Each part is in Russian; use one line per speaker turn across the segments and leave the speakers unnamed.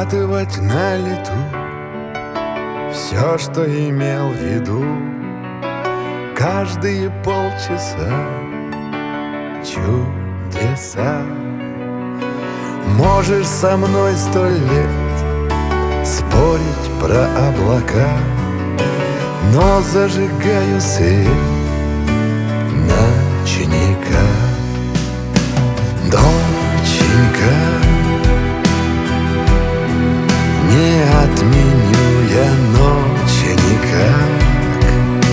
схватывать на лету все, что имел в виду. Каждые полчаса чудеса. Можешь со мной 100 лет спорить про облака, но зажигаю свет ночника. Доченька, не отменю я ночи никак.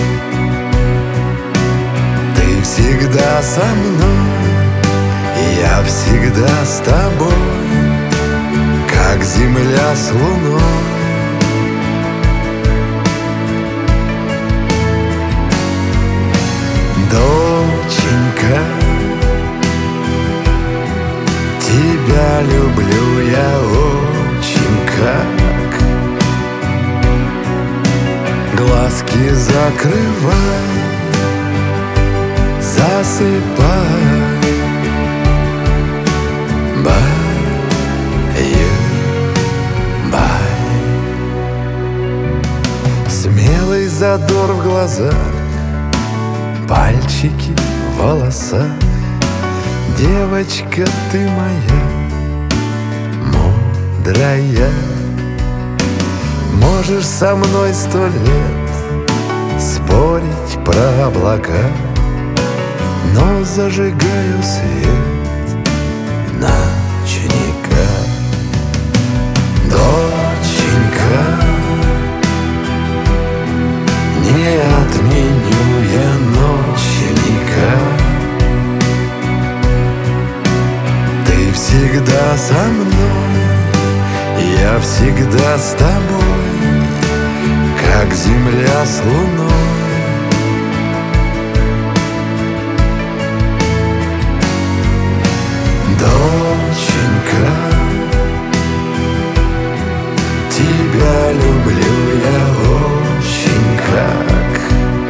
Ты всегда со мной, я всегда с тобой, как земля с луной. Доченька, тебя люблю я очень как. Глазки закрывай, засыпай. Смелый задор в глазах, пальчики в волосах. Девочка, ты моя мудрая. Можешь со мной 100 лет спорить про облака, но зажигаю свет ночника. Доченька, не отменю я ночи никак. Ты всегда со мной, я всегда с тобой, как земля с луной. Доченька, тебя люблю я очень как.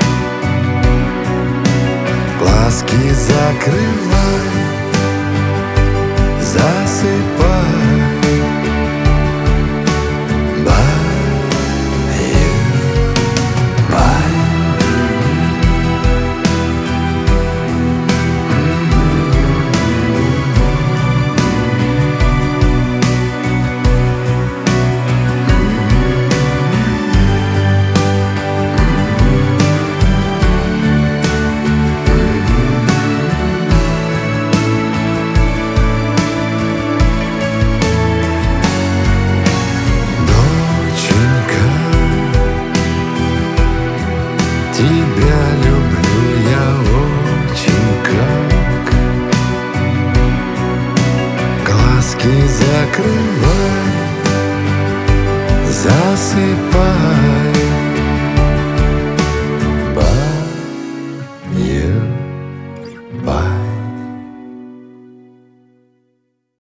Глазки закрывай, засыпай. Тебя люблю я очень как. Глазки закрывай, засыпай.